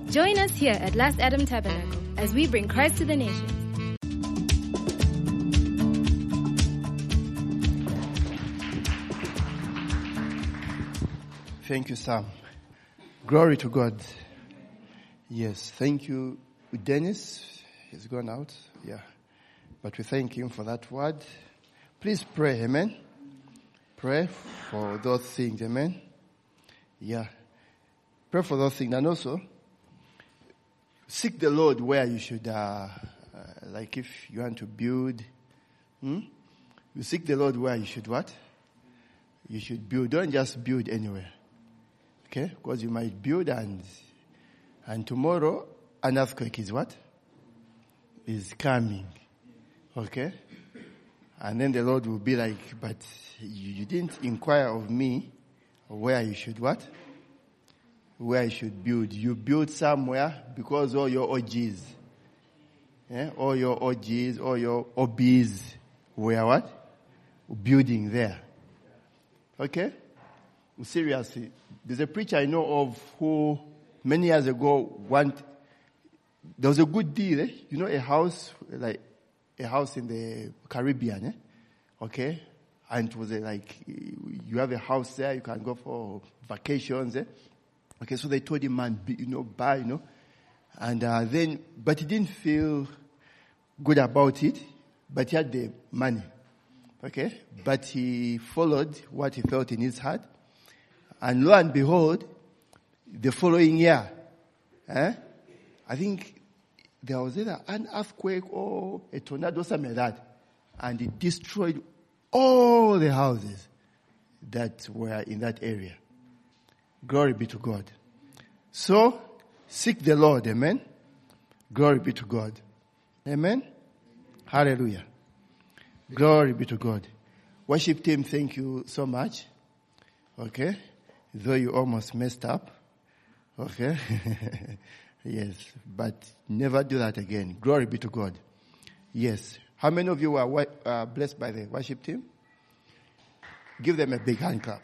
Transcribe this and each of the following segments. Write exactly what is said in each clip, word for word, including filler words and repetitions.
Join us here at Last Adam Tabernacle as we bring Christ to the nations. Thank you, Sam. Glory to God. Yes, thank you, Dennis. He's gone out. Yeah. But we thank him for that word. Please pray, amen. Pray for those things, amen. Yeah. Pray for those things. And also, seek the Lord where you should, uh, uh, like if you want to build, hmm? you seek the Lord where you should what? You should build. Don't just build anywhere. Okay? Because you might build and, and tomorrow an earthquake is what? Is coming. Okay? And then the Lord will be like, but you, you didn't inquire of me where you should what? Where you should build. You build somewhere because all your O Gs, yeah? all your O Gs, all your O Bs were what? Building there. Okay? Seriously. There's a preacher I know of who many years ago want, there was a good deal, eh? You know, a house, like a house in the Caribbean, eh? Okay? And it was a, like, you have a house there, you can go for vacations, eh? Okay, so they told him, man, you know, buy, you know. And uh, then, but he didn't feel good about it, but he had the money. Okay? But he followed what he felt in his heart. And lo and behold, the following year, eh, I think there was either an earthquake or a tornado, something like that. And it destroyed all the houses that were in that area. Glory be to God. So, seek the Lord, amen? Glory be to God. Amen? Hallelujah. Glory be to God. Worship team, thank you so much. Okay? Though you almost messed up. Okay? Yes. But never do that again. Glory be to God. Yes. How many of you were uh, blessed by the worship team? Give them a big hand clap.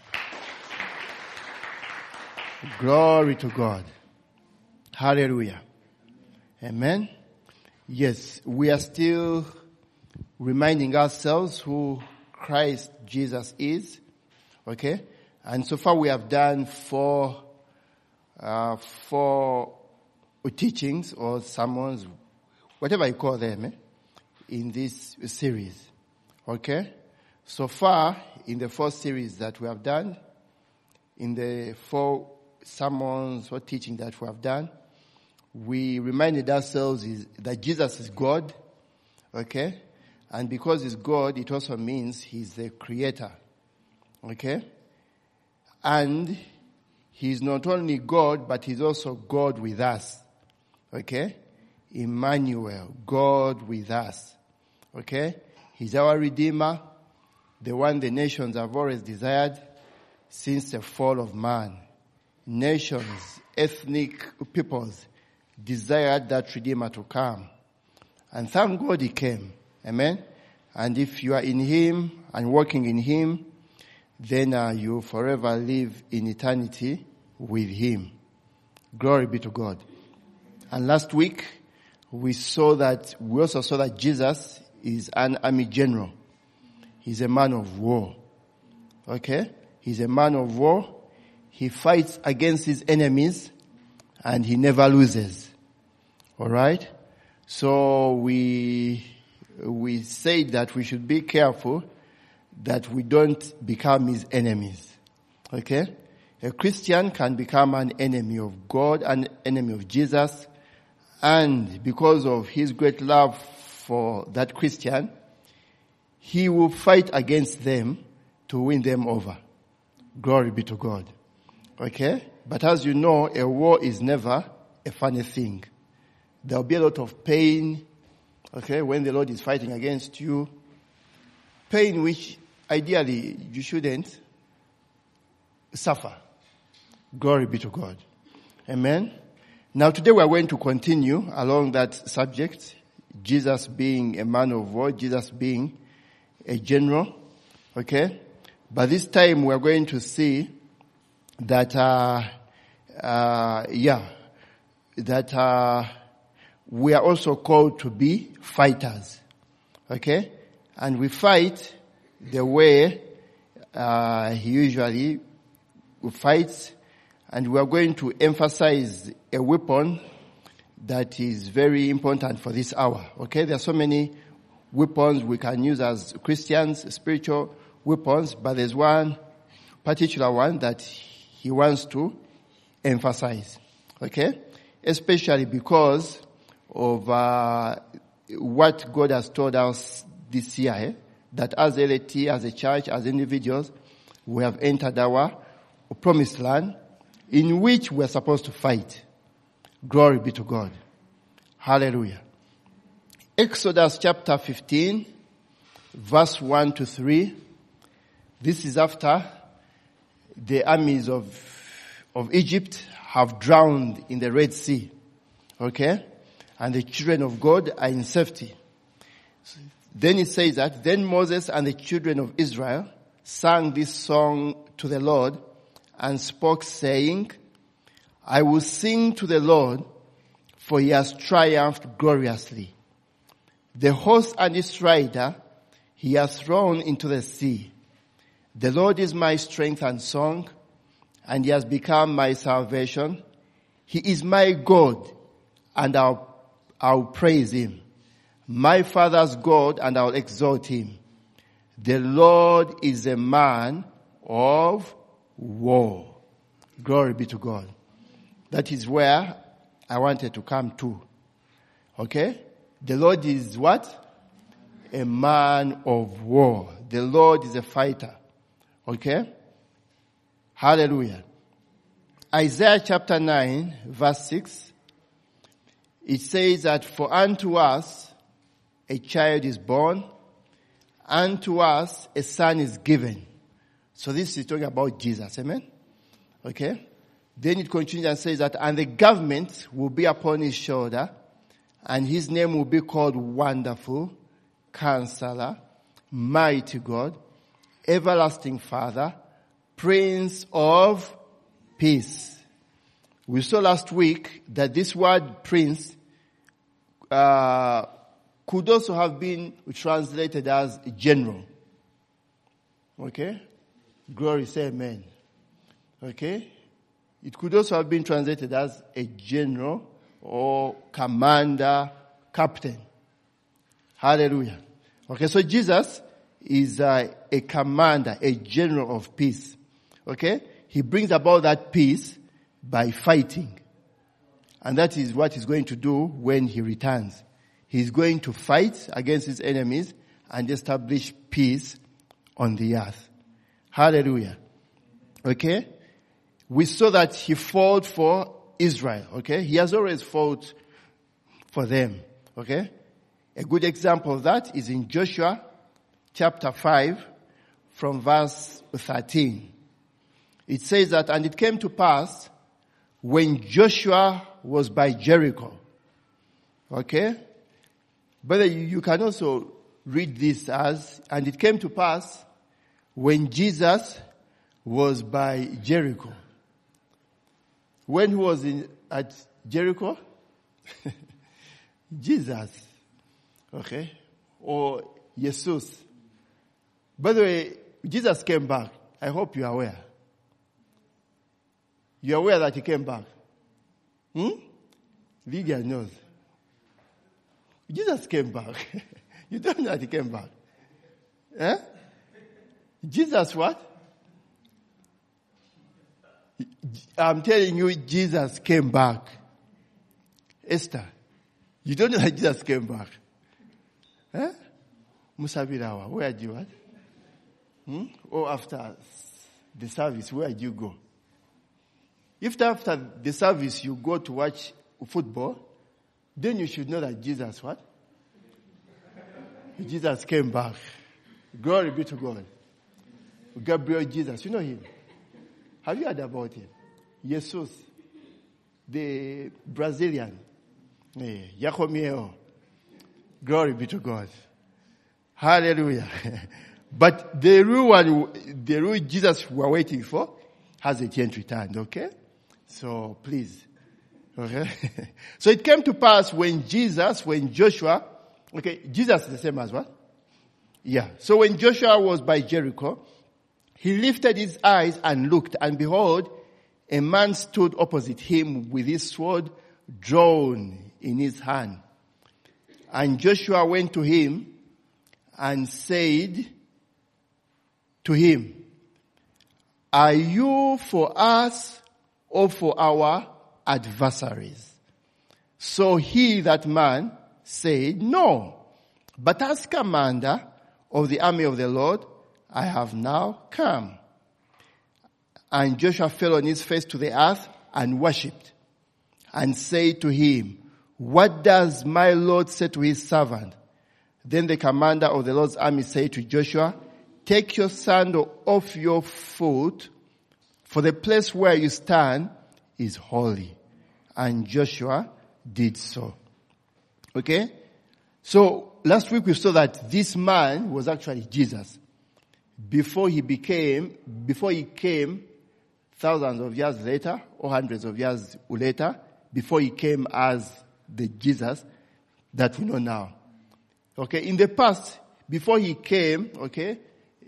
Glory to God. Hallelujah. Amen. Yes. We are still reminding ourselves who Christ Jesus is. Okay? And so far we have done four, uh, four teachings or sermons, whatever you call them, eh, in this series. Okay? So far, in the four series that we have done, in the four sermons or teaching that we have done, we reminded ourselves is that Jesus is God. Okay? And because he's God, it also means he's the creator. Okay? And he's not only God, but he's also God with us. Okay? Emmanuel, God with us. Okay? He's our Redeemer, the one the nations have always desired since the fall of man. Nations, ethnic peoples desired that Redeemer to come. And thank God he came. Amen? And if you are in him and working in him, then uh, you forever live in eternity with him. Glory be to God. And last week, we saw that, we also saw that Jesus is an army general. He's a man of war. Okay? He's a man of war. He fights against his enemies and he never loses. Alright? So we, we said that we should be careful that we don't become his enemies. Okay? A Christian can become an enemy of God, an enemy of Jesus, and because of his great love for that Christian, he will fight against them to win them over. Glory be to God. Okay? But as you know, a war is never a funny thing. There will be a lot of pain, okay, when the Lord is fighting against you. Pain which ideally you shouldn't suffer. Glory be to God. Amen. Now today we are going to continue along that subject. Jesus being a man of war, Jesus being a general. Okay. But this time we are going to see that, uh, uh, yeah, that uh, we are also called to be fighters. Okay? And we fight the way uh, he usually fights. And we are going to emphasize a weapon that is very important for this hour. Okay? There are so many weapons we can use as Christians, spiritual weapons, but there's one particular one that he wants to emphasize. Okay? Especially because of uh, what God has told us this year, eh? That as L A T, as a church, as individuals, we have entered our promised land in which we are supposed to fight. Glory be to God. Hallelujah. Exodus chapter fifteen, verse one to three. This is after the armies of, of Egypt have drowned in the Red Sea. Okay? And the children of God are in safety. Then it says that, then Moses and the children of Israel sang this song to the Lord and spoke, saying, I will sing to the Lord, for he has triumphed gloriously. The horse and its rider he has thrown into the sea. The Lord is my strength and song, and he has become my salvation. He is my God, and I'll, I'll praise him. My father's God, and I'll exalt him. The Lord is a man of war. Glory be to God. That is where I wanted to come to. Okay? The Lord is what? A man of war. The Lord is a fighter. Okay? Hallelujah. Isaiah chapter nine, verse six. It says that, for unto us a child is born, unto us a son is given. So this is talking about Jesus. Amen? Okay? Then it continues and says that, and the government will be upon his shoulder, and his name will be called Wonderful, Counselor, Mighty God, Everlasting Father, Prince of Peace. We saw last week that this word prince uh, could also have been translated as general. Okay? Glory, say amen. Okay? It could also have been translated as a general or commander, captain. Hallelujah. Okay, so Jesus is uh, a commander, a general of peace. Okay? He brings about that peace by fighting. And that is what he's going to do when he returns. He's going to fight against his enemies and establish peace on the earth. Hallelujah. Okay? We saw that he fought for Israel. Okay? He has always fought for them. Okay? A good example of that is in Joshua chapter five from verse thirteen. It says that, and it came to pass when Joshua was by Jericho. Okay? But you, you can also read this as, and it came to pass when Jesus was by Jericho. When he was in, at Jericho? Jesus. Okay? Or Jesus. By the way, Jesus came back. I hope you are aware. You are aware that he came back. Hmm? Lydia knows. Jesus came back. You don't know that he came back. Eh? Jesus what? I'm telling you, Jesus came back. Esther, you don't know that Jesus came back. Eh? Musabirawa, where did you at? Hmm? Or after the service, where did you go? If after the service you go to watch football, then you should know that Jesus what? Jesus came back. Glory be to God. Gabriel Jesus, you know him? Have you heard about him? Jesus, the Brazilian. Eh, Yacomeo. Glory be to God. Hallelujah. But the real one, the real Jesus we are waiting for, hasn't yet returned, okay? So please, Okay. So it came to pass when Jesus, when Joshua, okay, Jesus is the same as what? Yeah. So when Joshua was by Jericho, he lifted his eyes and looked, and behold, a man stood opposite him with his sword drawn in his hand. And Joshua went to him and said to him, "Are you for us or for our adversaries?" So he, that man, said, "No, but as commander of the army of the Lord, I have now come." And Joshua fell on his face to the earth and worshipped, and said to him, "What does my Lord say to his servant?" Then the commander of the Lord's army said to Joshua, "Take your sandal off your foot, for the place where you stand is holy." And Joshua did so. Okay? So last week we saw that this man was actually Jesus. Before he became, before he came thousands of years later, or hundreds of years later, before he came as the Jesus that we know now. Okay? In the past, before he came, okay,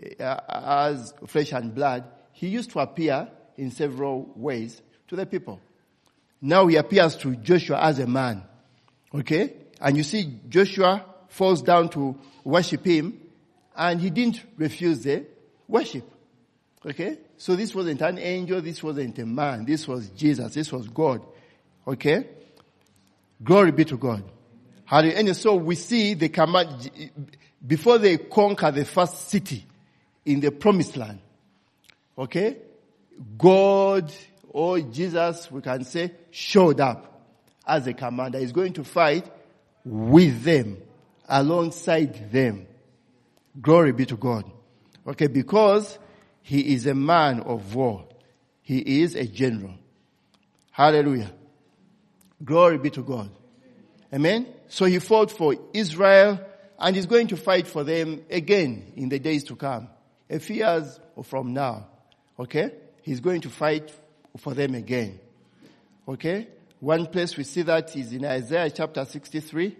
as flesh and blood, he used to appear in several ways to the people. Now he appears to Joshua as a man. Okay? And you see Joshua falls down to worship him, and he didn't refuse the worship. Okay? So this wasn't an angel, this wasn't a man, this was Jesus, this was God. Okay? Glory be to God. Hallelujah. And so we see the command, before they conquer the first city in the promised land. Okay? God, or Jesus, we can say, showed up as a commander. He's going to fight with them, alongside them. Glory be to God. Okay, because he is a man of war. He is a general. Hallelujah. Glory be to God. Amen. So he fought for Israel, and he's going to fight for them again in the days to come. A few years from now. Okay? He's going to fight for them again. Okay? One place we see that is in Isaiah chapter sixty-three.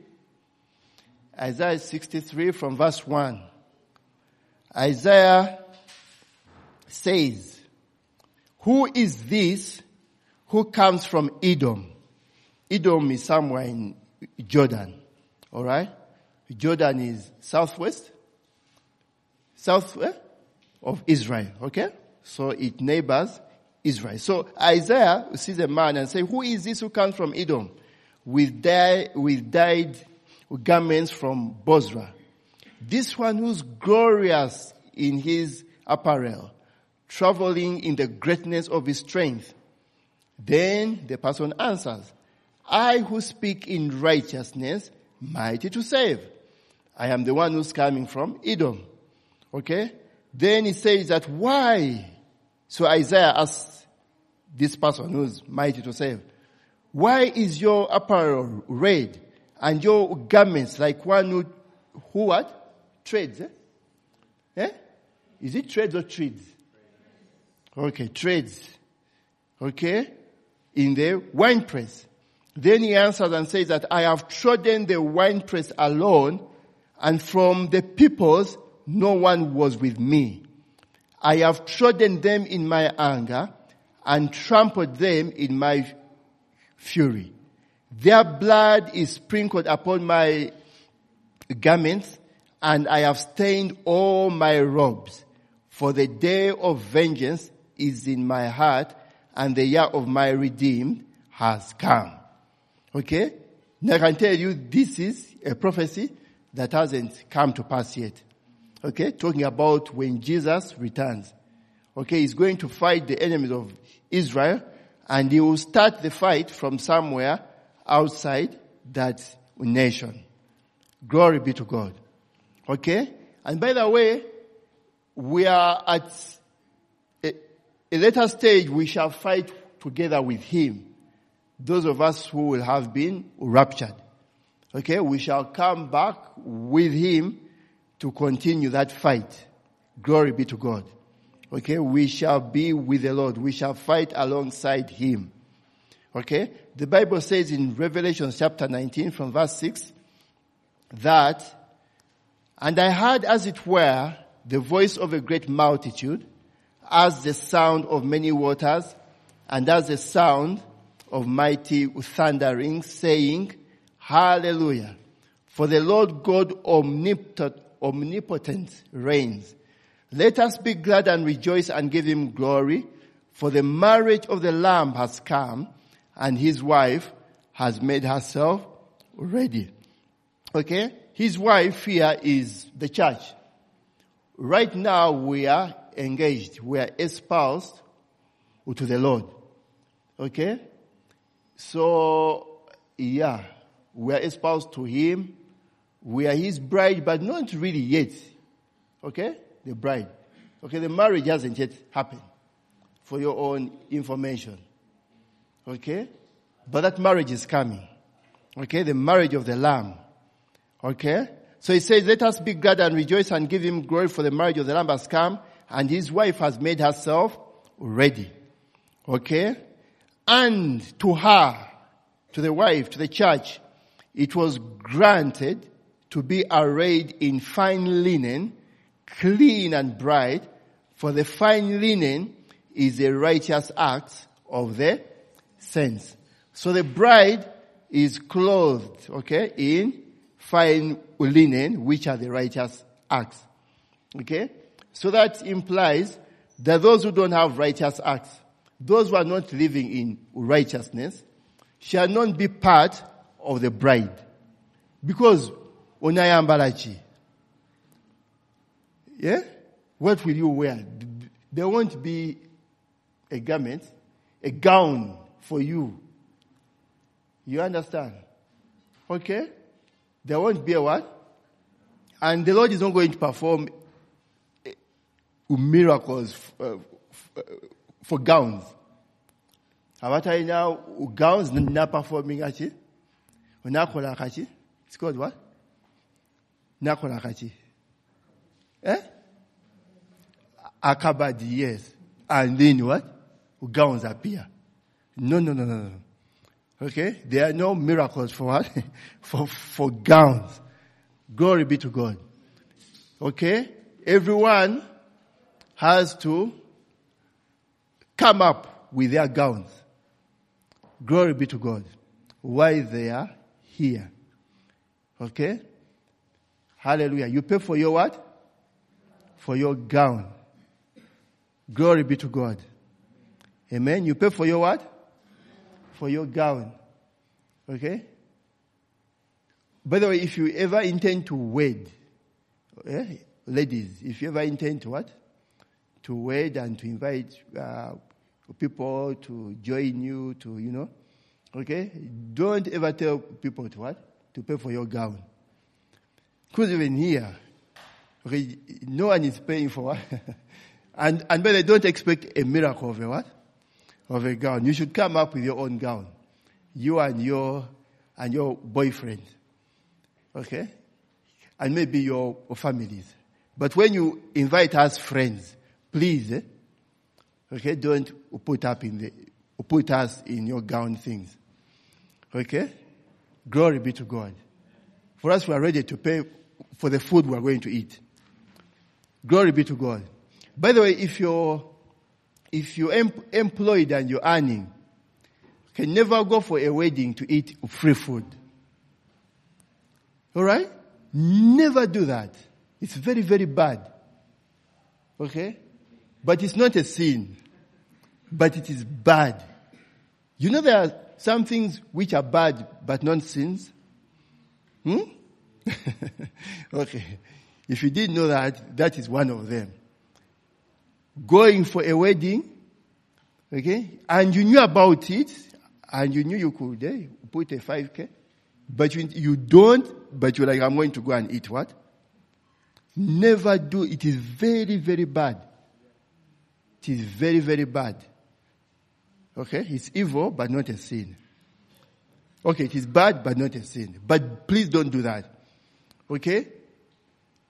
Isaiah sixty-three from verse one. Isaiah says, "Who is this who comes from Edom?" Edom is somewhere in Jordan. Alright? Jordan is southwest. Southwest of Israel. Okay? So it neighbors Israel. So Isaiah sees a man and says, "Who is this who comes from Edom with, dyed, with dyed garments from Bozrah? This one who's glorious in his apparel, traveling in the greatness of his strength." Then the person answers, "I who speak in righteousness, mighty to save. I am the one who's coming from Edom." Okay? Then he says that, "Why?" So Isaiah asks this person who's mighty to save, "Why is your apparel red and your garments like one who, who what? Trades, eh? Eh? Is it trades or trades? Okay, trades. Okay? In the winepress." Then he answers and says that, "I have trodden the winepress alone, and from the peoples no one was with me. I have trodden them in my anger and trampled them in my fury. Their blood is sprinkled upon my garments, and I have stained all my robes. For the day of vengeance is in my heart, and the year of my redeemed has come." Okay? Now I can tell you this is a prophecy that hasn't come to pass yet. Okay? Talking about when Jesus returns. Okay? He's going to fight the enemies of Israel, and he will start the fight from somewhere outside that nation. Glory be to God. Okay? And by the way, we are at a, a later stage, we shall fight together with him. Those of us who will have been raptured. Okay? We shall come back with him to continue that fight. Glory be to God. Okay? We shall be with the Lord. We shall fight alongside him. Okay? The Bible says in Revelation chapter nineteen from verse six that, and I heard as it were the voice of a great multitude, as the sound of many waters, and as the sound of mighty thundering, saying, Hallelujah. For the Lord God omnipotent, omnipotent reigns. Let us be glad and rejoice and give him glory, for the marriage of the Lamb has come, and his wife has made herself ready. Okay? His wife here is the church. Right now we are engaged. We are espoused to the Lord. Okay? So, yeah, we are espoused to him. We are his bride, but not really yet. Okay? The bride. Okay, the marriage hasn't yet happened. For your own information. Okay? But that marriage is coming. Okay? The marriage of the Lamb. Okay? So he says, let us be glad and rejoice and give him glory, for the marriage of the Lamb has come, and his wife has made herself ready. Okay? And to her, to the wife, to the church, it was granted to be arrayed in fine linen, clean and bright, for the fine linen is a righteous act of the saints. So the bride is clothed, okay, in fine linen, which are the righteous acts. Okay? So that implies that those who don't have righteous acts, those who are not living in righteousness, shall not be part of the bride. Because, unayambalachi. Yeah? What will you wear? There won't be a garment, a gown for you. You understand? Okay? There won't be a what? And the Lord is not going to perform miracles for, for gowns. What I now gowns not performing achi. Unakola kachi. It's called what? Nakola kachi. Eh? Akabadi, yes. And then what? Gowns appear. No, no, no, no, no. Okay? There are no miracles for what? for, for gowns. Glory be to God. Okay? Everyone has to come up with their gowns. Glory be to God. Why they are here. Okay? Hallelujah. You pay for your what? For your gown. Glory be to God. Amen. You pay for your what? For your gown. Okay? By the way, if you ever intend to wed, eh, ladies, if you ever intend to what? To wed and to invite uh, people to join you, to, you know, okay? Don't ever tell people to what? To pay for your gown. Because even here, okay, no one is paying for what? and, and but they don't expect a miracle of a what? Of a gown. You should come up with your own gown. You and your, and your boyfriend. Okay? And maybe your families. But when you invite us friends, please, eh, okay, don't put up in the, put us in your gown things. Okay? Glory be to God. For us, we are ready to pay for the food we are going to eat. Glory be to God. By the way, if you're, if you're em- employed and you're earning, you can never go for a wedding to eat free food. Alright? Never do that. It's very, very bad. Okay? But it's not a sin. But it is bad. You know there are some things which are bad but not sins? Hmm? Okay. If you didn't know that, that is one of them. Going for a wedding, okay, and you knew about it, and you knew you could eh, put a five K, but you, you don't, but you're like, I'm going to go and eat what? Never do. It is very, very bad. It is very, very bad. Okay? It's evil, but not a sin. Okay, it is bad, but not a sin. But please don't do that. Okay?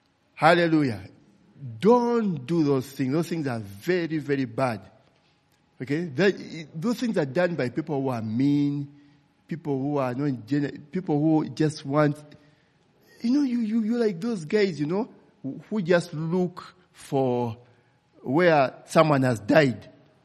Hallelujah. Don't do those things. Those things are very, very bad. Okay? That, those things are done by people who are mean, people who are not, gen- people who just want, you know, you, you, you like those guys, you know, who, who just look for where someone has died.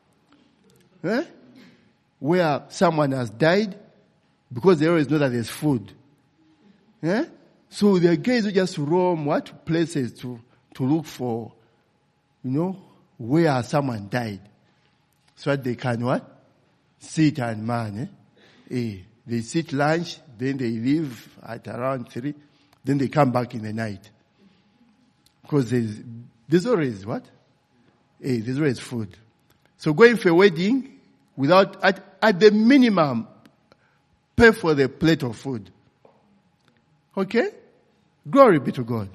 Eh? Where someone has died, because they always know that there's food. Eh? So there are guys who just roam what places to, to look for, you know, where someone died. So that they can what? Sit and man. Eh? Eh. They sit lunch, then they leave at around three, then they come back in the night. Because there's, there's always what? Eh, there's always food. So going for a wedding, without, at, at the minimum, pay for the plate of food. Okay? Glory be to God.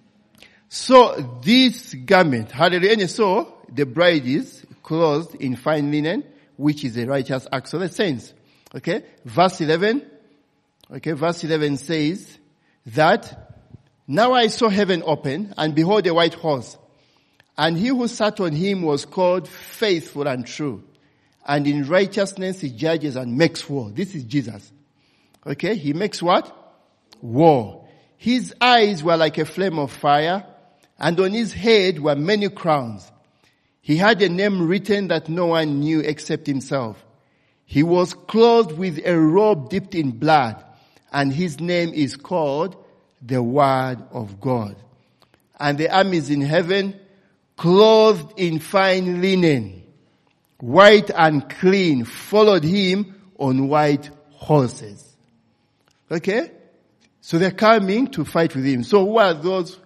So this garment, hallelujah, and so the bride is clothed in fine linen, which is a righteous act of the saints. Okay? Verse eleven, okay, verse eleven says that, now I saw heaven open, and behold a white horse, and he who sat on him was called Faithful and True, and in righteousness he judges and makes war. This is Jesus. Okay? He makes what? War. His eyes were like a flame of fire, and on his head were many crowns. He had a name written that no one knew except himself. He was clothed with a robe dipped in blood, and his name is called the Word of God. And the armies in heaven, clothed in fine linen, white and clean, followed him on white horses. Okay? So they're coming to fight with him. So who are those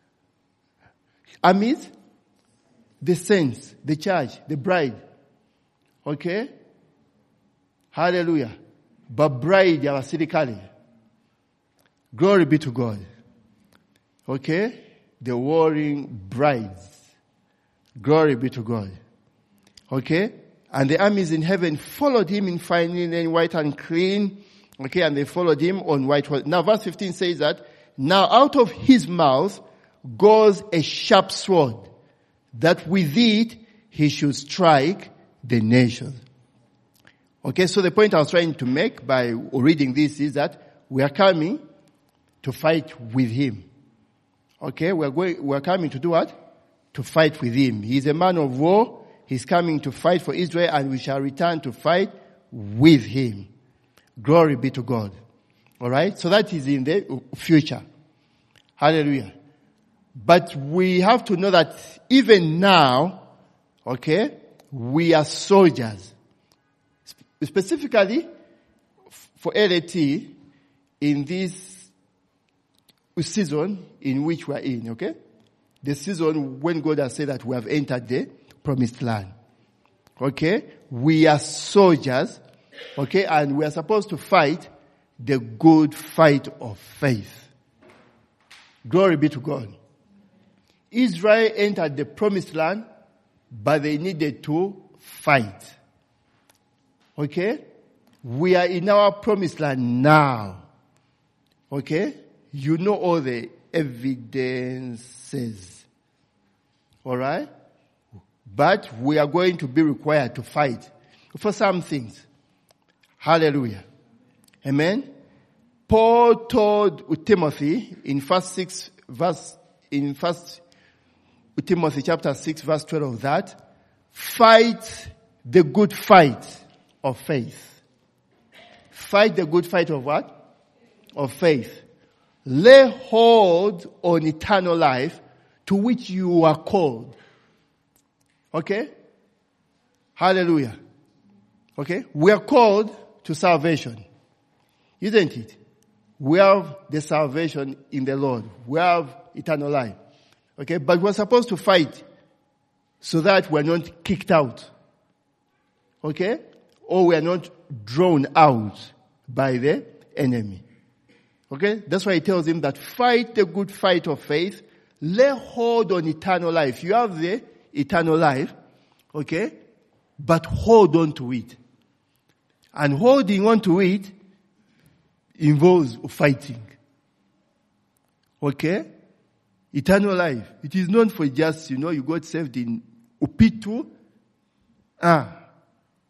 armies? The saints, the church, the bride. Okay? Hallelujah. But bride, abasirikale. Glory be to God. Okay? The warring brides. Glory be to God. Okay? And the armies in heaven followed him in fine linen, white and clean. Okay? And they followed him on white horse. Now verse fifteen says that, now out of his mouth goes a sharp sword, that with it he should strike the nations. Okay, so the point I was trying to make by reading this is that we are coming to fight with him. Okay, we are going, we are coming to do what? To fight with him. He is a man of war. He's coming to fight for Israel, and we shall return to fight with him. Glory be to God. Alright, so that is in the future. Hallelujah. But we have to know that even now, okay, we are soldiers. Specifically, for L A T, in this season in which we are in, okay? The season when God has said that we have entered the promised land. Okay? We are soldiers, okay? And we are supposed to fight the good fight of faith. Glory be to God. Israel entered the promised land, but they needed to fight. Okay? We are in our promised land now. Okay? You know all the evidences. Alright? But we are going to be required to fight for some things. Hallelujah. Amen? Paul told Timothy in first six verse, in first Timothy chapter six verse twelve that, fight the good fight of faith. Fight the good fight of what? Of faith. Lay hold on eternal life to which you are called. Okay? Hallelujah. Okay? We are called to salvation. Isn't it? We have the salvation in the Lord. We have eternal life. Okay? But we're supposed to fight so that we're not kicked out. Okay? Or we are not drawn out by the enemy. Okay? That's why he tells him that fight the good fight of faith, lay hold on eternal life. You have the eternal life, okay? But hold on to it. And holding on to it involves fighting. Okay? Eternal life. It is not for just, you know, you got saved in Upitu. Ah,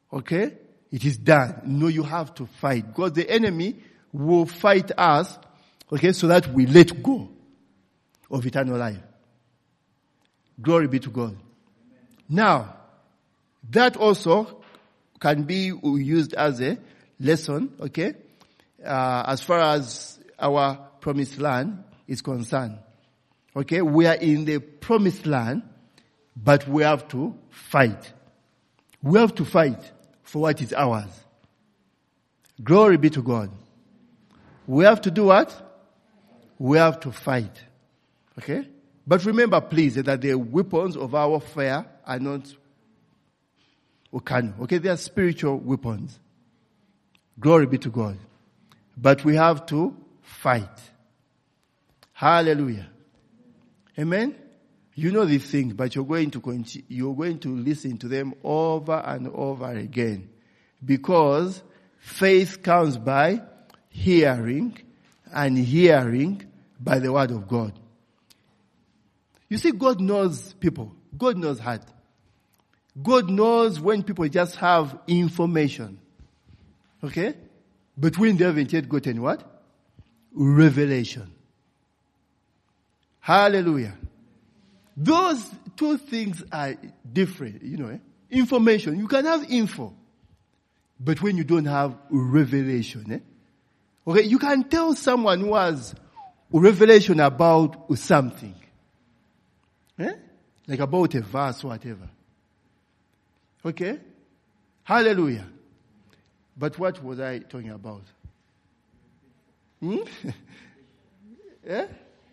Okay? It is done. No, you have to fight. Because the enemy will fight us, okay, so that we let go of eternal life. Glory be to God. Now, that also can be used as a lesson, okay, uh, as far as our promised land is concerned. Okay, we are in the promised land, but we have to fight. We have to fight for what is ours. Glory be to God. We have to do what? We have to fight. Okay? But remember, please, that the weapons of our warfare are not carnal. Okay? They are spiritual weapons. Glory be to God. But we have to fight. Hallelujah. Amen? You know these things, but you're going to continue, you're going to listen to them over and over again. Because faith comes by hearing, and hearing by the word of God. You see, God knows people. God knows heart. God knows when people just have information. Okay? But when they haven't yet gotten what? Revelation. Hallelujah. Those two things are different, you know. Eh? Information. You can have info. But when you don't have revelation, eh? Okay, you can tell someone who has revelation about something. Eh? Like about a verse or whatever. Okay? Hallelujah. But what was I talking about? Hmm? Yeah?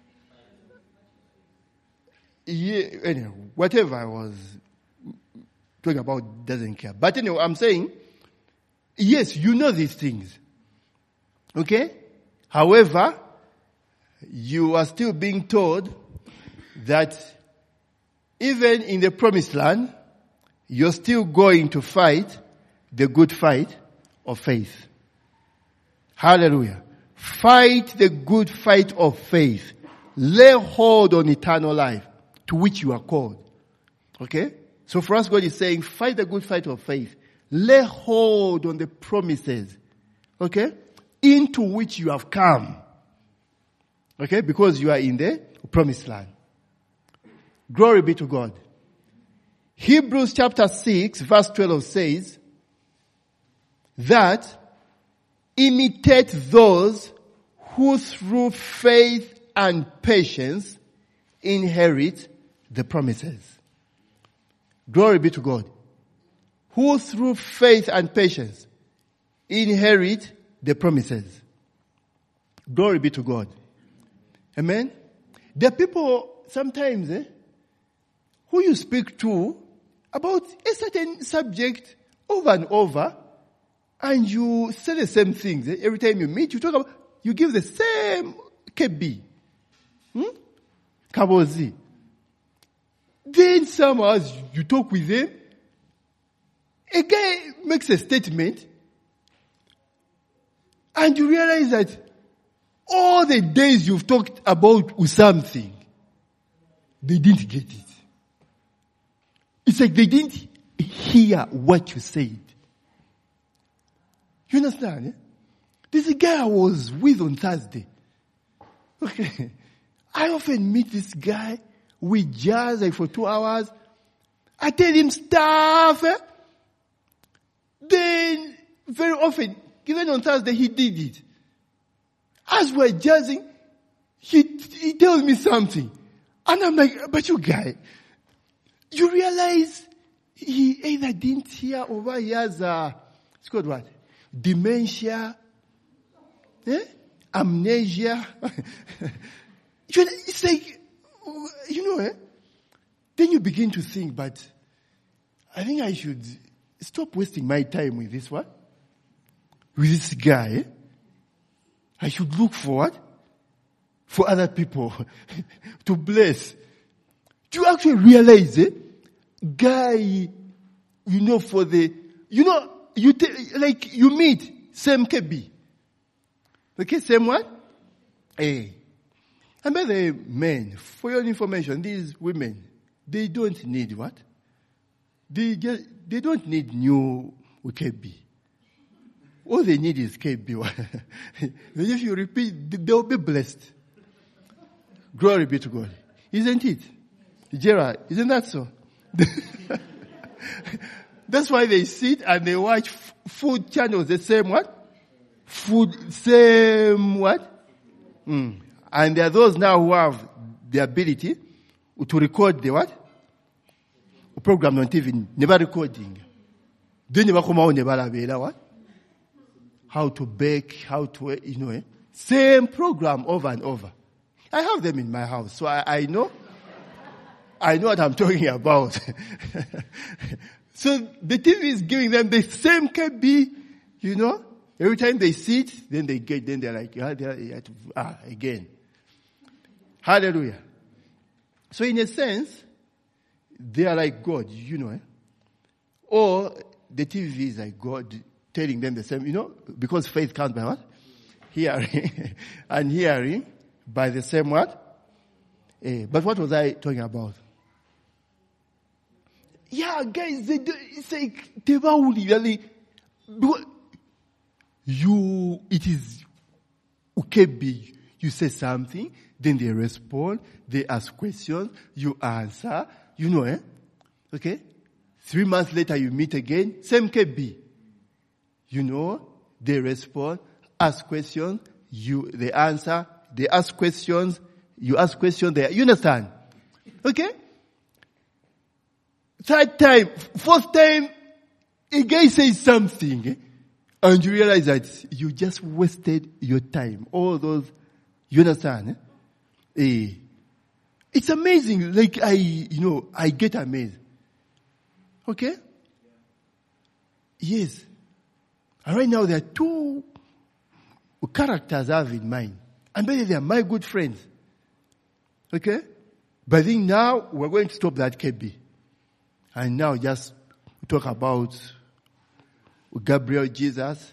Yeah, anyway, whatever I was talking about doesn't care. But anyway, I'm saying, yes, you know these things. Okay? However, you are still being told that even in the promised land, you're still going to fight the good fight of faith. Hallelujah. Fight the good fight of faith. Lay hold on eternal life to which you are called. Okay? So for us, God is saying, fight the good fight of faith. Lay hold on the promises. Okay? Into which you have come. Okay? Because you are in the promised land. Glory be to God. Hebrews chapter six verse twelve says that imitate those who through faith and patience inherit the promises. Glory be to God. Who through faith and patience inherit the promises. Glory be to God. Amen. There are people sometimes eh, who you speak to about a certain subject over and over, and you say the same things. Eh? Every time you meet, you talk about, you give the same K B. Hmm? Kabozi. Then somehow as you talk with them, a guy makes a statement, and you realize that all the days you've talked about something, they didn't get it. It's like they didn't hear what you said. You understand? Eh? There's a guy I was with on Thursday. Okay. I often meet this guy. We jazz like for two hours. I tell him stuff. Eh? Then, very often, even on Thursday, he did it. As we're jazzing, he, he tells me something. And I'm like, but you guy, you realize he either didn't hear or he has, uh, it's called what? Dementia, eh? Amnesia. It's like, you know, eh? Then you begin to think, but I think I should stop wasting my time with this one. With this guy. Eh? I should look for what? For other people to bless. Do you actually realize it? Eh? Guy, you know, for the, you know, you t- like you meet, same K B. Okay, same what? Hey. And by the men, for your information, these women, they don't need what? They just, they don't need new with K B. All they need is K B. If you repeat, they'll be blessed. Glory be to God. Isn't it? Gerard, isn't that so? That's why they sit and they watch f- food channels. The same what? Food, same what? Mm. And there are those now who have the ability to record the what? A program on T V, never recording. They never come out, never have what? How to bake, how to, you know, eh? Same program over and over. I have them in my house, so I, I know, I know what I'm talking about. So the T V is giving them the same K B, you know. Every time they sit, then they get, then they're like, ah, they're, ah again. Hallelujah. So in a sense, they are like God, you know. Eh? Or the T V is like God telling them the same, you know, because faith comes by what? Hearing. And hearing by the same what? Eh, but what was I talking about? Yeah, guys, they do, it's like, they were really, you, it is, okay, be, you say something, then they respond, they ask questions, you answer, you know, eh? Okay? Three months later you meet again, same K B. You know, they respond, ask questions, you, they answer, they ask questions, you ask questions, they, you understand? Okay? Third time, fourth time, a guy says something, eh? And you realize that you just wasted your time. All those, you understand? Eh? Eh. It's amazing. Like I, you know, I get amazed. Okay? Yes. And right now there are two characters I have in mind. And maybe they are my good friends. Okay? But I think now we're going to stop that K B. And now just talk about Gabriel Jesus.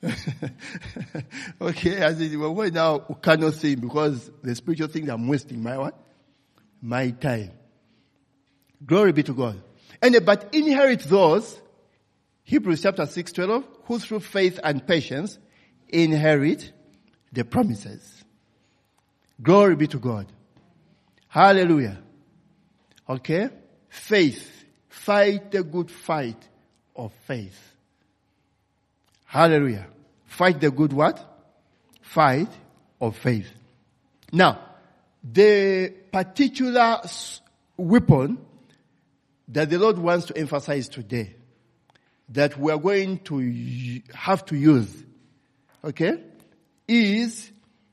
Okay, as it were now we cannot say because the spiritual things I'm wasting my what? My time. Glory be to God. And but inherit those, Hebrews chapter six twelve, who through faith and patience inherit the promises. Glory be to God. Hallelujah. Okay? Faith. Fight the good fight of faith. Hallelujah. Fight the good what? Fight of faith. Now, the particular weapon that the Lord wants to emphasize today, that we are going to have to use, okay, is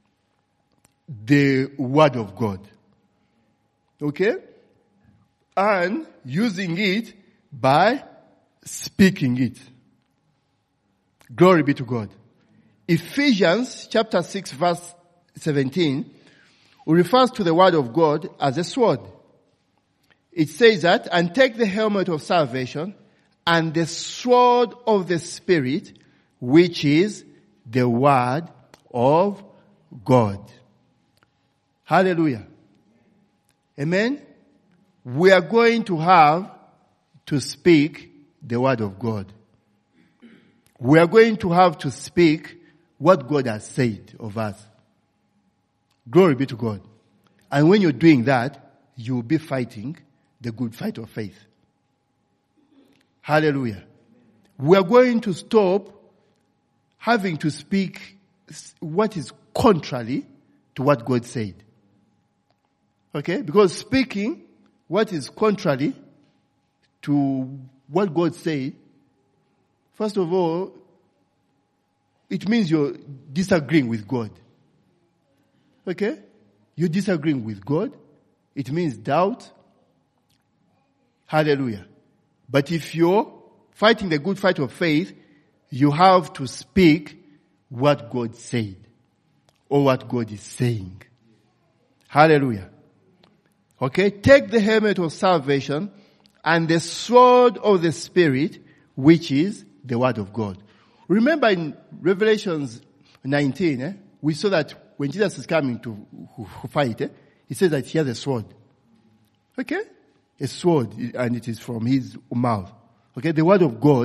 the Word of God. Okay? And using it by speaking it. Glory be to God. Ephesians chapter six verse seventeen refers to the Word of God as a sword. It says that, and take the helmet of salvation and the sword of the Spirit, which is the Word of God. Hallelujah. Amen. We are going to have to speak the Word of God. We are going to have to speak what God has said of us. Glory be to God. And when you're doing that, you will be fighting the good fight of faith. Hallelujah. We are going to stop having to speak what is contrary to what God said. Okay? Because speaking what is contrary to what God said, first of all, it means you're disagreeing with God. Okay? You're disagreeing with God. It means doubt. Hallelujah. But if you're fighting the good fight of faith, you have to speak what God said or what God is saying. Hallelujah. Okay? Take the helmet of salvation and the sword of the Spirit, which is the Word of God. Remember in Revelations nineteen, eh, we saw that when Jesus is coming to fight, eh, he says that he has a sword. Okay? A sword, and it is from his mouth. Okay? The Word of God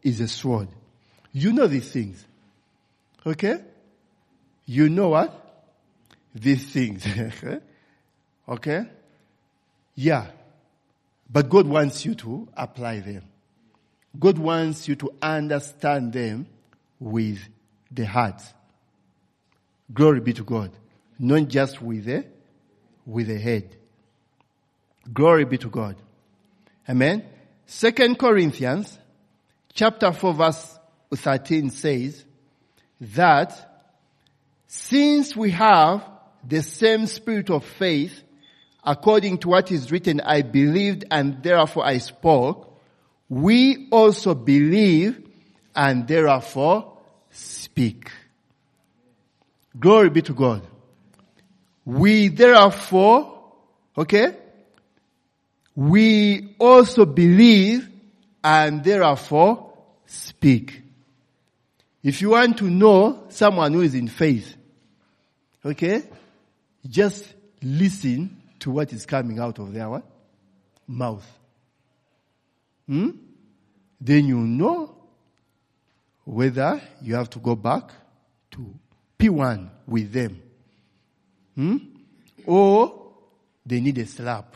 is a sword. You know these things. Okay? You know what? These things. Okay? Yeah. But God wants you to apply them. God wants you to understand them with the heart. Glory be to God. Not just with the, with the head. Glory be to God. Amen. Second Corinthians chapter four verse thirteen says that since we have the same spirit of faith, according to what is written, I believed and therefore I spoke, we also believe and therefore speak. Glory be to God. We therefore, okay, we also believe and therefore speak. If you want to know someone who is in faith, okay, just listen to what is coming out of their what? Mouth. Hmm? Then you know whether you have to go back to P one with them. Hmm? Or they need a slap.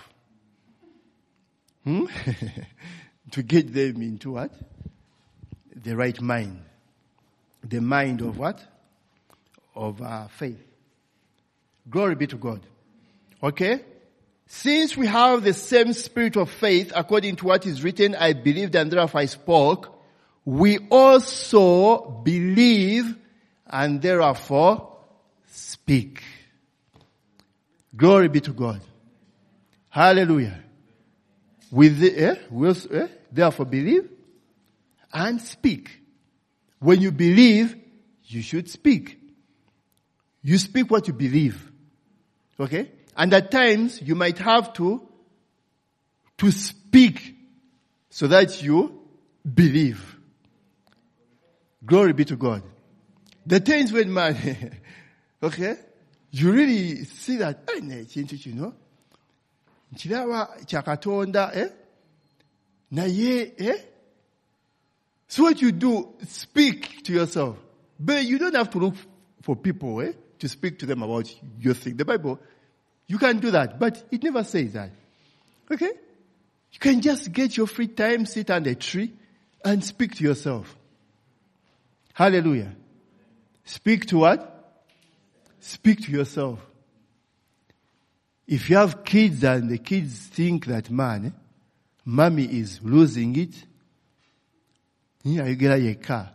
Hmm? To get them into what? The right mind. The mind of what? Of uh, faith. Glory be to God. Okay? Since we have the same spirit of faith, according to what is written, I believed and therefore I spoke, we also believe and therefore speak. Glory be to God. Hallelujah. With the, eh, we also, eh, therefore believe and speak. When you believe, you should speak. You speak what you believe. Okay? And at times, you might have to, to speak so that you believe. Glory be to God. The times when man, okay, you really see that, you know, Chirawa chakatonda, eh? Naye, eh? So what you do, speak to yourself. But you don't have to look for people, eh? To speak to them about your thing. The Bible, you can do that, but it never says that. Okay? You can just get your free time, sit under a tree, and speak to yourself. Hallelujah. Speak to what? Speak to yourself. If you have kids and the kids think that, man, eh, mommy is losing it, yeah, you get a car.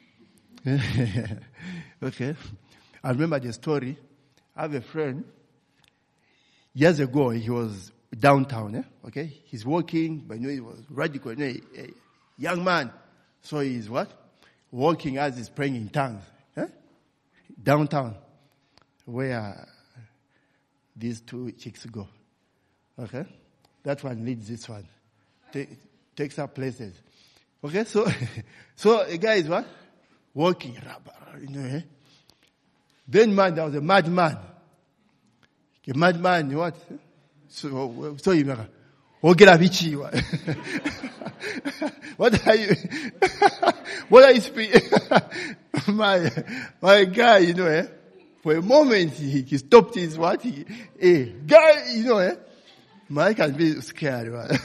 Okay. I remember the story. I have a friend. Years ago, he was downtown, eh? Okay? He's walking, but you know, he was radical, you know, a young man. So he's what? Walking as he's praying in tongues. Eh? Downtown. Where these two chicks go. Okay? That one leads this one. Take, takes up places. Okay? So, so a guy is what? Walking. You know, eh? Then man, there was a madman. A madman, what? So, so you know, what are you, what are you speaking? my, my guy, you know, eh? For a moment, he, he stopped his what? He, eh, guy, you know, eh? Man can be scared. Right?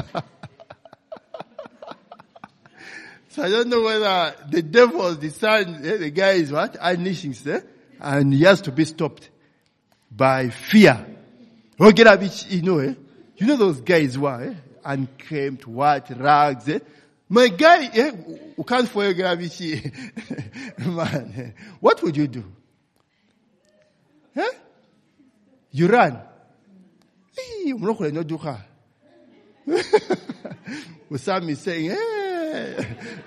So I don't know whether the devil, the son, eh, the guy is what? Unleashing, eh? And he has to be stopped by fear. You know, eh? You know those guys were, eh? Unkempt, white, rags, eh? My guy, eh? Who can't follow gravity. Man, eh? What would you do? Huh? You run. Hey, I'm not going to do that. Usam is saying, hey.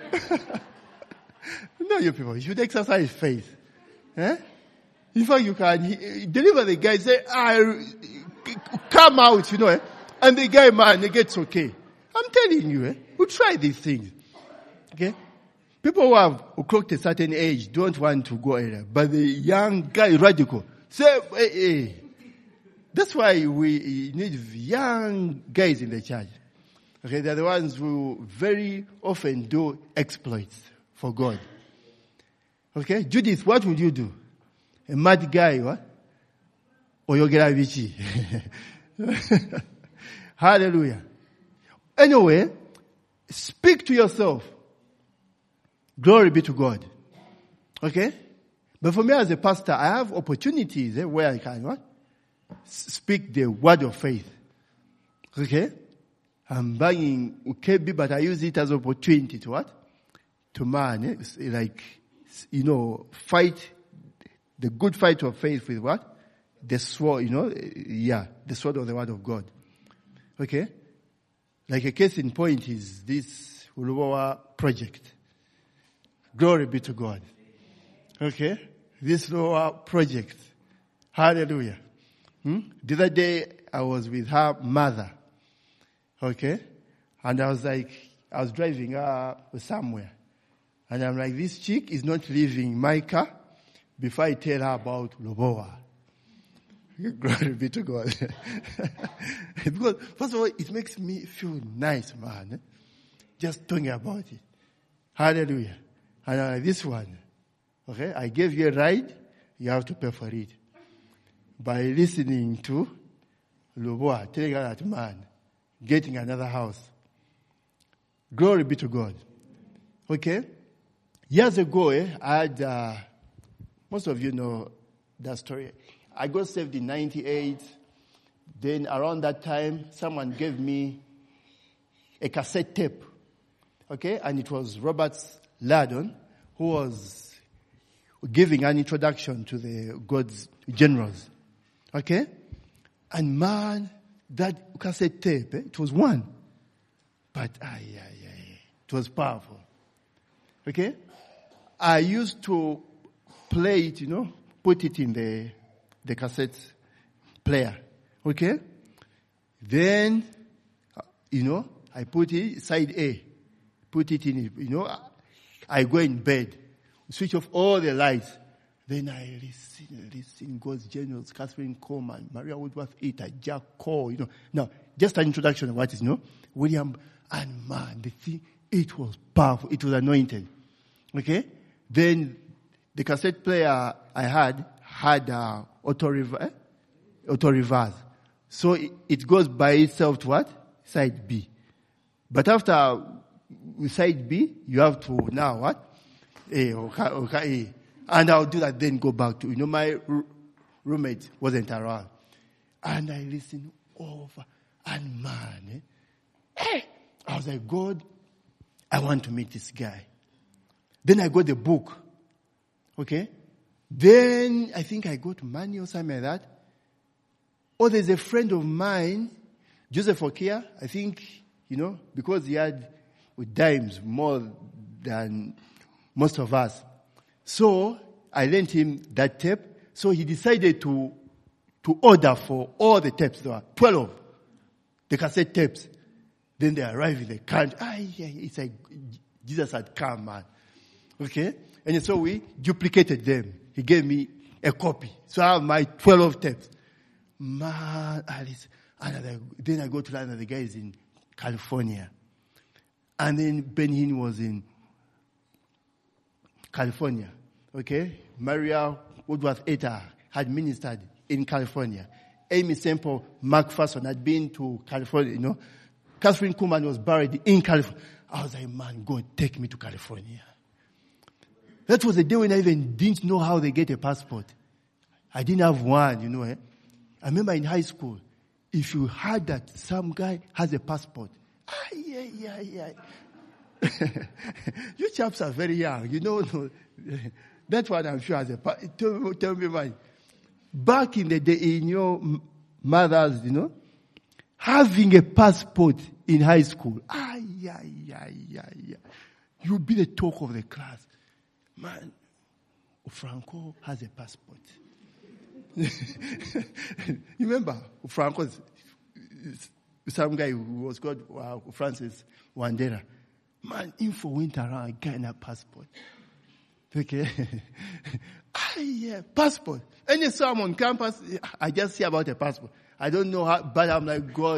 No, you people, you should exercise faith. Eh? In fact, you can he, deliver the guy, say, ah, come out, you know, eh? And the guy, man, it gets okay. I'm telling you, eh? We try these things. Okay? People who have who clocked a certain age don't want to go anywhere. But the young guy, radical, say, hey, hey. That's why we need young guys in the church. Okay, they're the ones who very often do exploits for God. Okay, Judith, what would you do? A mad guy, what? Oyogera Vici. Hallelujah. Anyway, speak to yourself. Glory be to God. Okay? But for me as a pastor, I have opportunities eh, where I can what? Speak the word of faith. Okay? I'm banging U K B, but I use it as an opportunity to what? To man, eh? Like, you know, fight the good fight of faith with what? The sword, you know, yeah, the sword of the word of God. Okay? Like a case in point is this Uluwawa project. Glory be to God. Okay? This Uluwawa project. Hallelujah. Hmm? The other day I was with her mother. Okay? And I was like, I was driving her somewhere. And I'm like, this chick is not leaving my car before I tell her about Uluwawa. Glory be to God. Because, first of all, it makes me feel nice, man. Just talking about it. Hallelujah. And uh, this one, okay, I gave you a ride, you have to pay for it. By listening to Uluwawa, telling her that man, getting another house. Glory be to God. Okay? Years ago, eh, I had, uh, most of you know that story. I got saved in ninety-eight. Then around that time, someone gave me a cassette tape. Okay? And it was Robert Lardon who was giving an introduction to the God's generals. Okay? And man, that cassette tape, eh, it was one. But, ay, ay, ay, it was powerful. Okay? I used to play it, you know, put it in the the cassette player. Okay? Then, you know, I put it side A. Put it in, you know, I go in bed. Switch off all the lights. Then I listen, listen, God's generals, Catherine Coleman, Maria Woodworth Eater, Jack Cole, you know. Now, just an introduction of what is, you know, William, and man, the thing, it was powerful. It was anointed. Okay? Then, the cassette player I had, had uh, auto reverse, auto reverse. So it, it goes by itself to what? Side B. But after side B, you have to now what? A, okay, okay, A. And I'll do that, then go back to, you know, my r- roommate wasn't around. And I listened over, and man, eh, eh, I was like, God, I want to meet this guy. Then I got the book. Okay? Then I think I got money or something like that. Or there's a friend of mine, Joseph Okia, I think, you know, because he had dimes more than most of us. So I lent him that tape. So he decided to to order for all the tapes. There were twelve, the cassette tapes. Then they arrived in the country. Ah, yeah, it's like Jesus had come, man. Okay? And so we duplicated them. He gave me a copy. So I have my twelve tapes. Man, Alice. And then I go to another, the guy is in California. And then Ben Hinn was in California. Okay? Maria Woodworth Eater had ministered in California. Amy Semple McPherson had been to California, you know. Catherine Kuhlman was buried in California. I was like, man, God, take me to California. That was the day when I even didn't know how they get a passport. I didn't have one, you know. Eh? I remember in high school, if you heard that some guy has a passport, ah, yeah, yeah, yeah. You chaps are very young, you know. That's what I'm sure has a passport. Tell, tell me, man. Back in the day, in your mothers, you know, having a passport in high school, ah, yeah, yeah, yeah, yeah. You'll be the talk of the class. Man, Franco has a passport. You remember, Franco, some guy who was called uh, Francis Wandera. Man, info went around getting a passport. Okay. Ah, yeah, passport. Any someone on campus, I just see about a passport. I don't know how, but I'm like, God,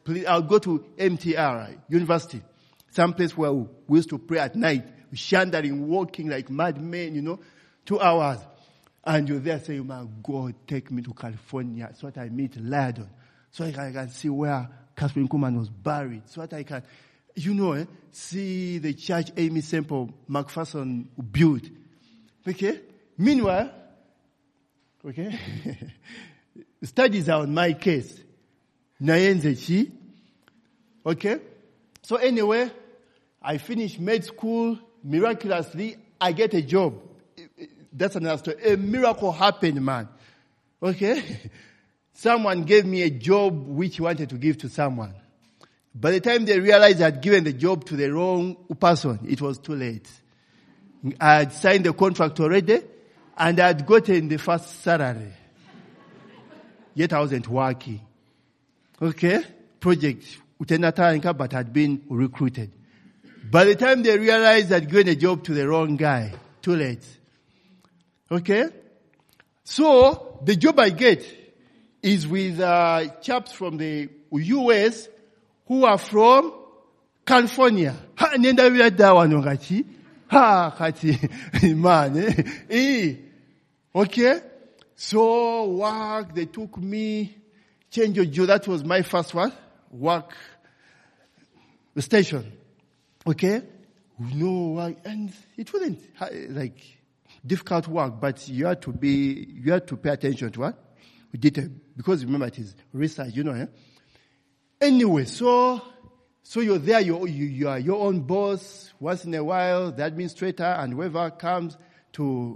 Please, I'll go to M T R, university, some place where we used to pray at night, shandering, walking like madmen, you know, two hours. And you're there saying, my God, take me to California so that I meet Ladon, so I can, I can see where Catherine Kuhlman was buried, so that I can, you know, eh, see the church Amy Semple McPherson built. Okay? Meanwhile, okay, studies are on my case. Nayenzechi. Okay? So anyway, I finished med school. Miraculously, I get a job. That's another story. A miracle happened, man. Okay? Someone gave me a job which he wanted to give to someone. By the time they realized I had given the job to the wrong person, it was too late. I had signed the contract already, and I had gotten the first salary. Yet I wasn't working. Okay? Project Utenatanka, but had been recruited. By the time they realized I'd given a job to the wrong guy, too late. Okay? So, the job I get is with uh, chaps from the U S who are from California. Ha, nenda vila dawa nongachi. Ha, kati, man, eh? eh. Okay? So, work, they took me, change your job, that was my first one, work station. Okay? No, and it wasn't like difficult work, but you had to be, you had to pay attention to what we did, because remember it is research, you know, eh? Anyway, so, so you're there, you're, you, you are your own boss. Once in a while, the administrator and whoever comes to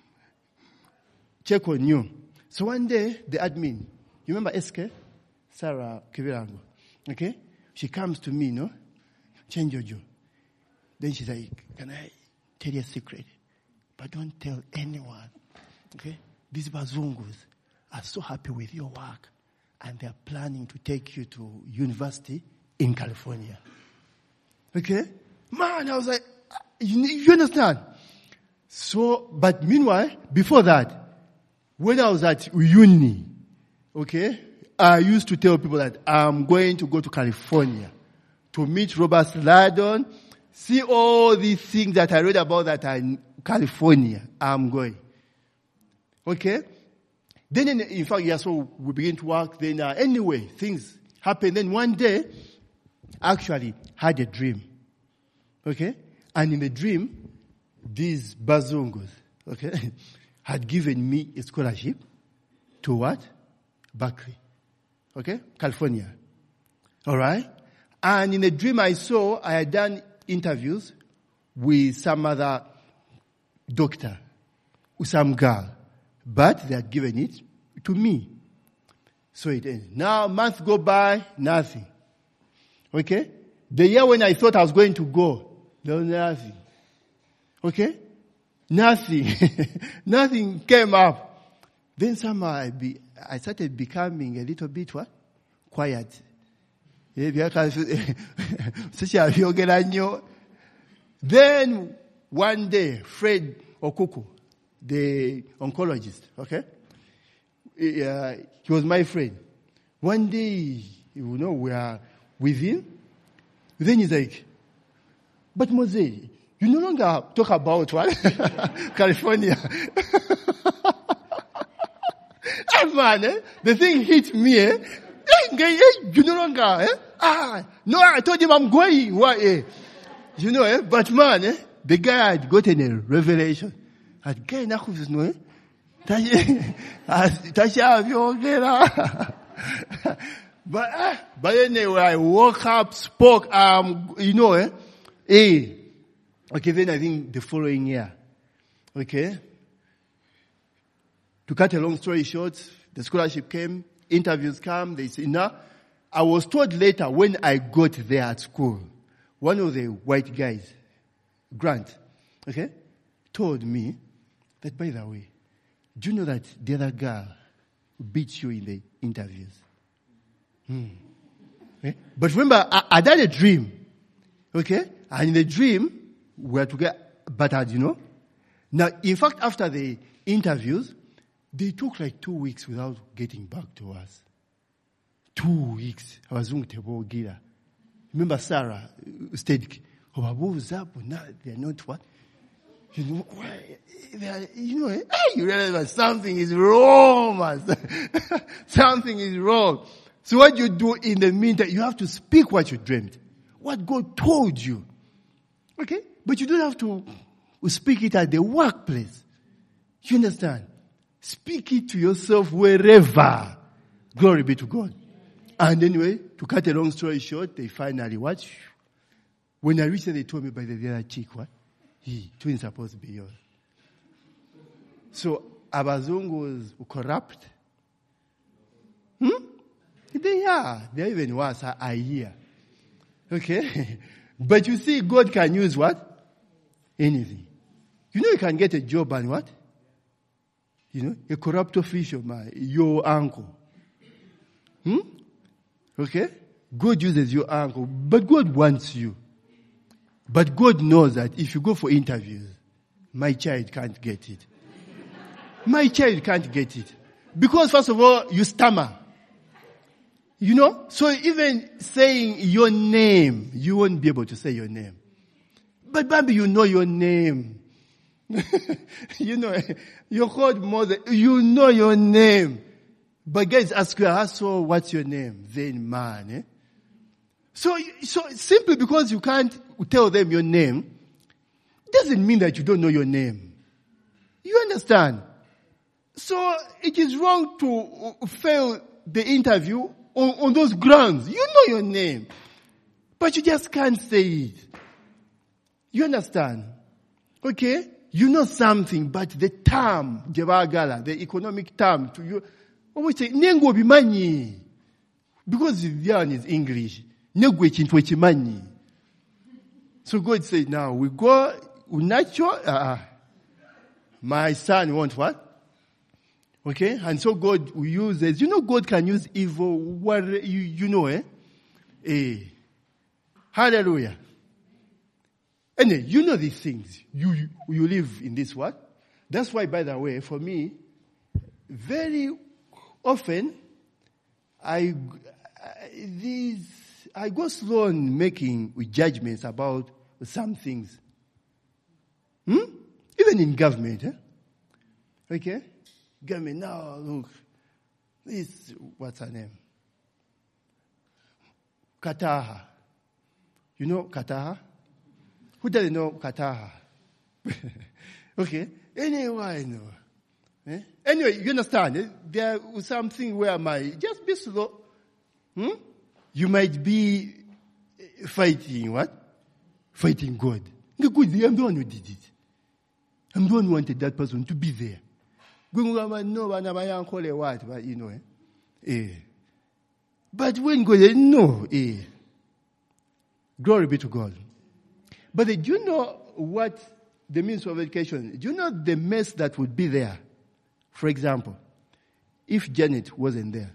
check on you. So one day, the admin, you remember S K? Sarah Kivirango. Okay? She comes to me, no? Change your job. Then she's like, can I tell you a secret? But don't tell anyone. Okay? These Bazungus are so happy with your work, and they're planning to take you to university in California. Okay? Man, I was like, you, you understand? So, but meanwhile, before that, when I was at uni, okay, I used to tell people that I'm going to go to California to meet Robert Ladon, see all these things that I read about that are in California. I'm going. Okay? Then, in, in fact, yeah, so we begin to work. Then, uh, anyway, things happen. Then one day, I actually had a dream. Okay? And in the dream, these Bazungus, okay, had given me a scholarship to what? Berkeley. Okay? California. Alright? And in the dream I saw, I had done interviews with some other doctor, with some girl. But they had given it to me. So it ended. Now, months go by, nothing. Okay? The year when I thought I was going to go, there was nothing. Okay? Nothing. Nothing came up. Then somehow I, be, I started becoming a little bit what? Quiet. Then one day, Fred Okuku, the oncologist, okay? Uh, he was my friend. One day, you know, we are with him. Then he's like, but Mose, you no longer talk about what? California. Ah, man, eh? The thing hit me, eh? You no longer, eh? Ah, no, I told him I'm going. Why, eh? You know, eh? But man, eh? The guy had gotten a revelation. Had guy na no, eh? But, uh, but anyway, I woke up, spoke, um, you know, eh? Hey. Okay, then I think the following year. Okay. To cut a long story short, the scholarship came, interviews came, they said, no. I was told later when I got there at school, one of the white guys, Grant, okay, told me that, by the way, do you know that the other girl beat you in the interviews? Hmm. Okay? But remember, I, I had a dream. Okay? And in the dream, we had to get battered, you know? Now, in fact, after the interviews, they took like two weeks without getting back to us. two weeks. Abazungu tebogira. Remember Sarah stayed. Obabuza, but now they're not what? You know, why? They are, you know, hey, you realize that something is wrong, man. Something is wrong. So what you do in the meantime, you have to speak what you dreamed. What God told you. Okay? But you don't have to speak it at the workplace. You understand? Speak it to yourself wherever. Glory be to God. And anyway, to cut a long story short, they finally what? When I reached there, they told me by the other cheek, what? He, twins supposed to be yours. So, Abazungu was corrupt. Hmm? They are. They're even worse, I hear. Okay? But you see, God can use what? Anything. You know you can get a job and what? You know, a corrupt official, man, your uncle. Hmm? Okay? God uses your uncle, but God wants you. But God knows that if you go for interviews, my child can't get it. My child can't get it. Because first of all, you stammer. You know? So even saying your name, you won't be able to say your name. But baby, you know your name. You know, you're called mother. You know your name. But guys ask you, so what's your name? Then man, eh? So, so simply because you can't tell them your name, doesn't mean that you don't know your name. You understand? So it is wrong to fail the interview on, on those grounds. You know your name, but you just can't say it. You understand? Okay? You know something, but the term, the economic term to you, always say, Nengo bimanyi. Because Vivian is English. Nengo chintu money. So God said, now we go, unacho, uh, my son wants what? Okay? And so God uses, you know God can use evil, what, you, you know, eh? Eh. Hallelujah. And then, you know these things. You, you, you live in this what? That's why, by the way, for me, very often, I, I these, I go slow in making judgments about some things. Hmm? Even in government, eh? Okay? Government, now look, this, what's her name? Kataha. You know Kataha? Who doesn't know Kataha? Okay? Anyway, I know. Eh? Anyway, you understand? Eh? There was something where my, just be slow. Hmm? You might be fighting what? Fighting God. Good, I'm the one who did it. I'm the one who wanted that person to be there. No, what, but you know, eh? Eh. But when God, no, eh. Glory be to God. But do you know what the means of education? Do you know the mess that would be there? For example, if Janet wasn't there.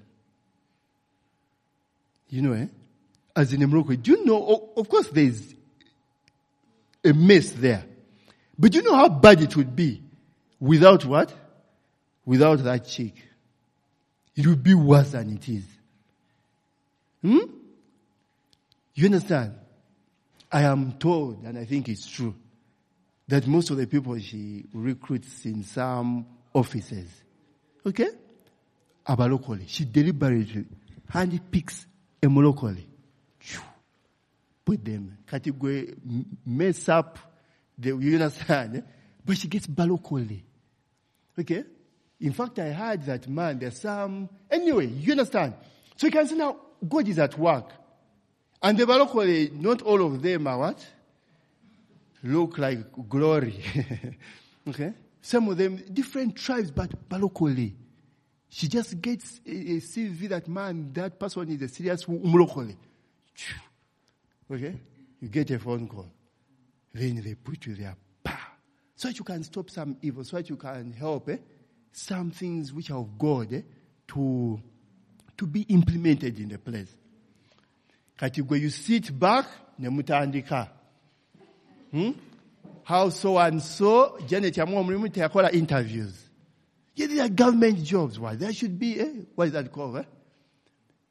You know, eh? As in Morocco, do you know, of course there's a mess there. But do you know how bad it would be without what? Without that chick. It would be worse than it is. Hmm? You understand? I am told, and I think it's true, that most of the people she recruits in some offices, okay, are locally. She deliberately handpicks them locally. Put them, category, mess up, the, you understand? But she gets locally. Okay? In fact, I heard that, man, there's some, anyway, you understand? So you can see now, God is at work. And the Balokole, not all of them are what? Look like glory. Okay? Some of them, different tribes, but Balokole. She just gets a, a C V that, man, that person is a serious Umlokole. Okay? You get a phone call. Then they put you there. Bah! So that you can stop some evil, so that you can help eh? some things which are of God eh? to, to be implemented in the place. Kati when you sit back, nemutandika. Hmm? How so and so, Janet Yamu Yakola interviews. Yeah, these are government jobs. Why? There should be, eh? What is that called? Eh?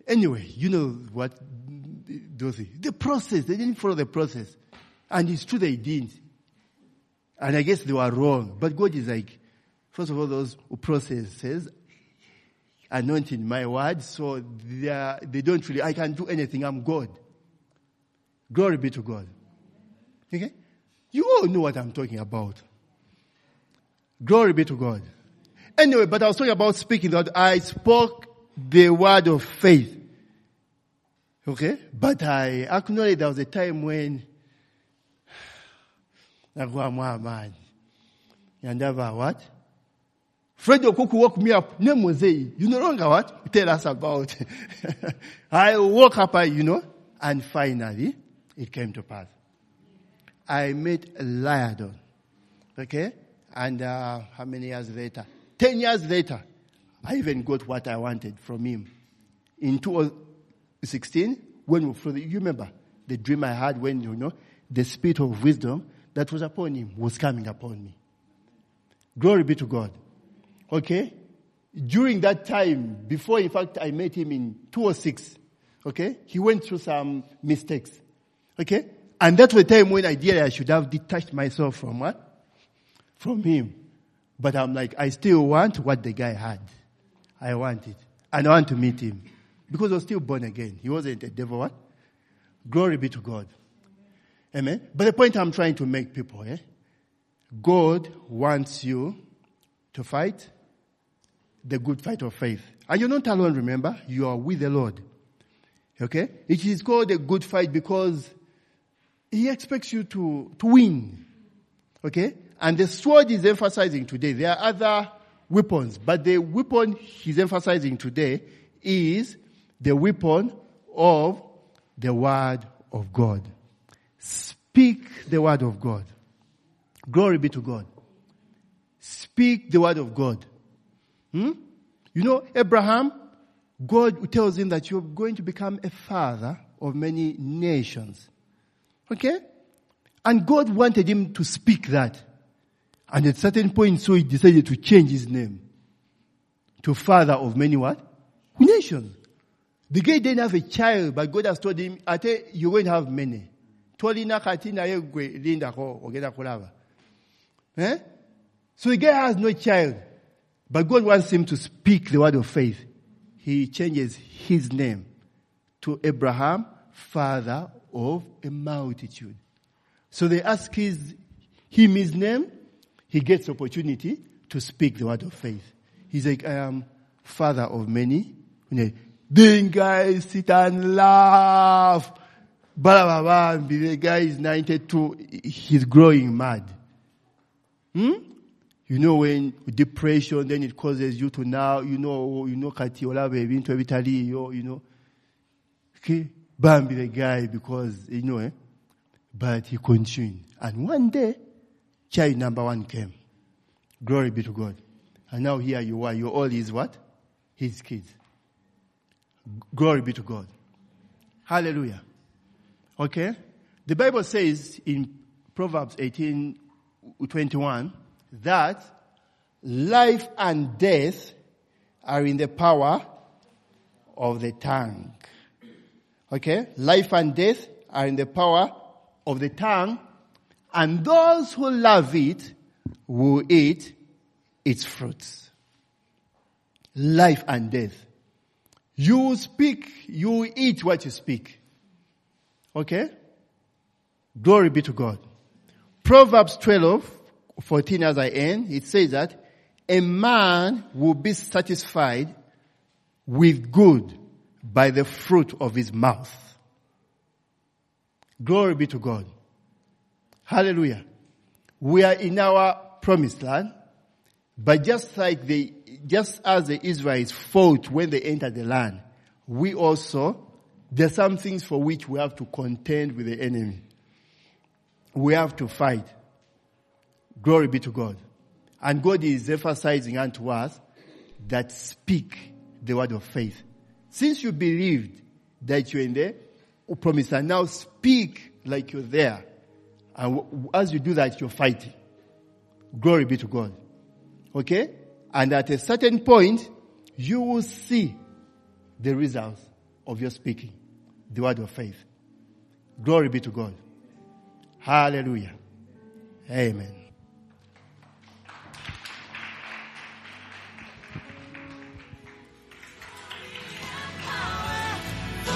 Anyway, you know what those things. The process, they didn't follow the process. And it's true they didn't. And I guess they were wrong. But God is like, first of all, those processes, anointing my word, so they, are, they don't really, I can do anything, I'm God. Glory be to God. Okay? You all know what I'm talking about. Glory be to God. Anyway, but I was talking about speaking that I spoke the word of faith. Okay? But I acknowledge there was a time when I go, man. And never what? Fred Okuku woke me up. Name was you no longer what? Tell us about. I woke up, you know, and finally it came to pass. I met Liadon. Okay? And uh, how many years later? Ten years later, I even got what I wanted from him. In two thousand sixteen, when we, you remember the dream I had when, you know, the spirit of wisdom that was upon him was coming upon me. Glory be to God. Okay? During that time, before in fact I met him in two thousand six, okay? He went through some mistakes. Okay? And that was the time when ideally I should have detached myself from what? From him. But I'm like, I still want what the guy had. I want it. And I want to meet him. Because I was still born again. He wasn't a devil, what? Glory be to God. Amen? But the point I'm trying to make people, eh? God wants you to fight the good fight of faith. And you're not alone, remember? You are with the Lord. Okay? It is called a good fight because He expects you to, to win. Okay? And the sword is emphasizing today. There are other weapons, but the weapon he's emphasizing today is the weapon of the word of God. Speak the word of God. Glory be to God. Speak the word of God. Hmm? You know, Abraham, God tells him that you're going to become a father of many nations. Okay? And God wanted him to speak that. And at a certain point, so he decided to change his name to father of many what? Nations. The guy didn't have a child, but God has told him, I tell you, you're going to have many. Eh? So the guy has no child, but God wants him to speak the word of faith. He changes his name to Abraham, father of a multitude. So they ask his, him his name, he gets opportunity to speak the word of faith. He's like, I am father of many. Then guys sit and laugh. Blah, blah, blah. The guy is ninety-two. He's growing mad. Hmm? You know when depression, then it causes you to now, you know, you know, Katiola, baby, into Italy, you know. Okay? Bambi the guy because, you know, eh? But he continued. And one day, child number one came. Glory be to God. And now here you are. You're all his what? His kids. Glory be to God. Hallelujah. Okay? The Bible says in Proverbs eighteen twenty-one that life and death are in the power of the tongue. Okay? Life and death are in the power of the tongue, and those who love it will eat its fruits. Life and death. You speak, you eat what you speak. Okay? Glory be to God. Proverbs twelve, fourteen as I end, it says that a man will be satisfied with good by the fruit of his mouth. Glory be to God. Hallelujah. We are in our promised land, but just like the, just as the Israelites fought when they entered the land, we also, there are some things for which we have to contend with the enemy. We have to fight. Glory be to God. And God is emphasizing unto us that speak the word of faith. Since you believed that you're in the promised land, now speak like you're there. And as you do that, you're fighting. Glory be to God. Okay? And at a certain point, you will see the results of your speaking, the word of faith. Glory be to God. Hallelujah. Amen.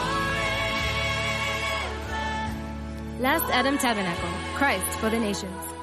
Last Adam Tabernacle, Christ for the Nations.